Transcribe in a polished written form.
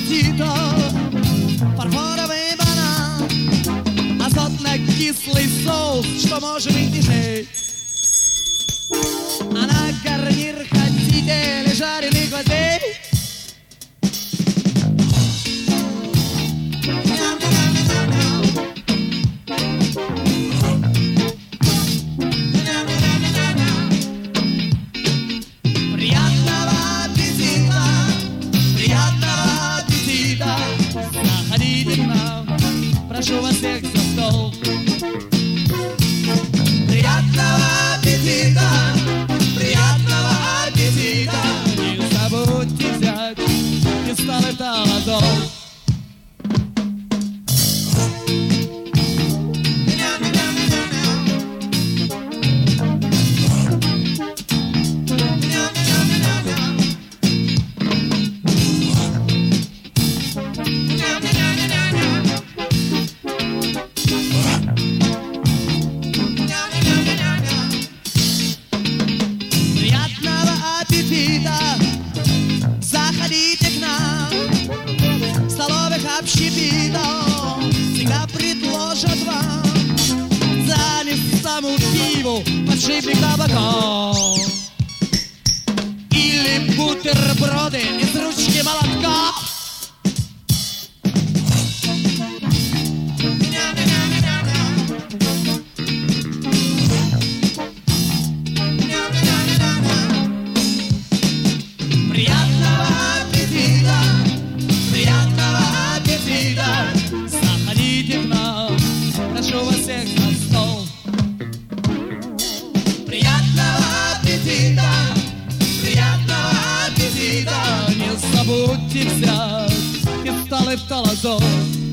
аппетита, фарфоровый банан, азотно-кислый соус, что может быть ниже. А на гарнир хотите ли жареных гвоздей? Прошу вас всех за стол. Приятного аппетита, приятного аппетита. Не забудьте взять пистолет-алазол. Заходите к нам, в столовых общепитов всегда предложат вам за не саму пиву подшипник табаков или бутерброды из ручки молотка. Заходите к нам, прошу вас всех за стол. Приятного аппетита, приятного аппетита. Не забудьте взять пистолет-алазол.